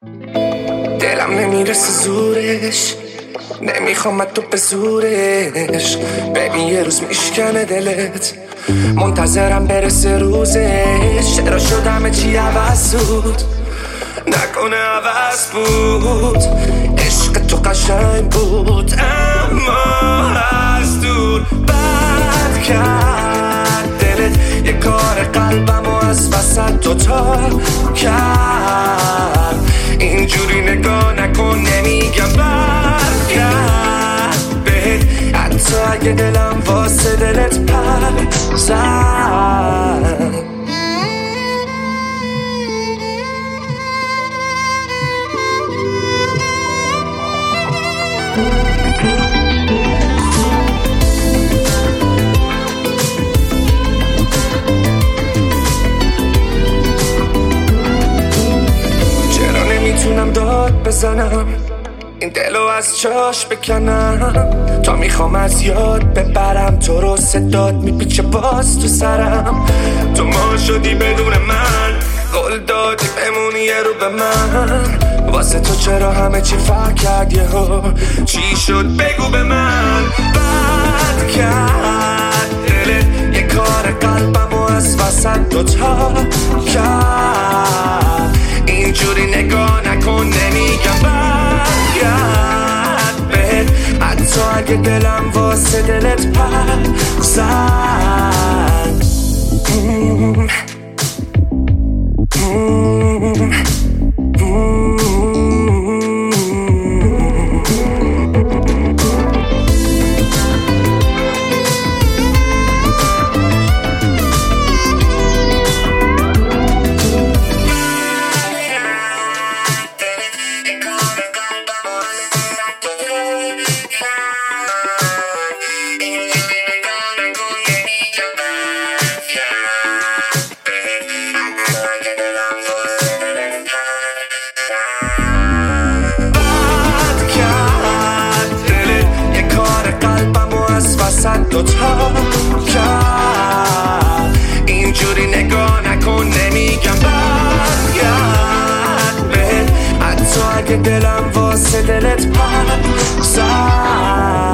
دلم نمیرسه زورش، نمیخوام تو به زورش. ببین یه روز میشکنه دلت، منتظرم برسه روزش. چرا شد همه چی عوض بود، نکنه عوض بود. عشق تو قشنگ بود اما از دور بد کرد دلت. یه کار قلبمو از وسط دوتا کرد. اینجوری نگاه نکن، نمیگم برگرد بهت، حتی اگه دلم واسه دلت پر زد. چرا نمیتونم داد بزنم، این دلو از جاش بکنم؟ تا میخوام از یاد ببرم تو رو، صدات میپیچه باز تو سرم. تو ما شدی بدون من، قول دادی بمونی یه رو به من. واسه تو چرا همه چی فرق کرد یهو؟ چی شد بگو به من. بد کرد دلت، یه کار قلبمو از وسط دوتا کرد. اینجوری نگاه نکن، نمیگم برگرد بهت، حتی اگه دلم واسه دلت پر زد. دوتا کرد. اینجوری نگاه نکن، نمیگم برگرد بهت، حتی اگه دلم واسه دلت پر زد.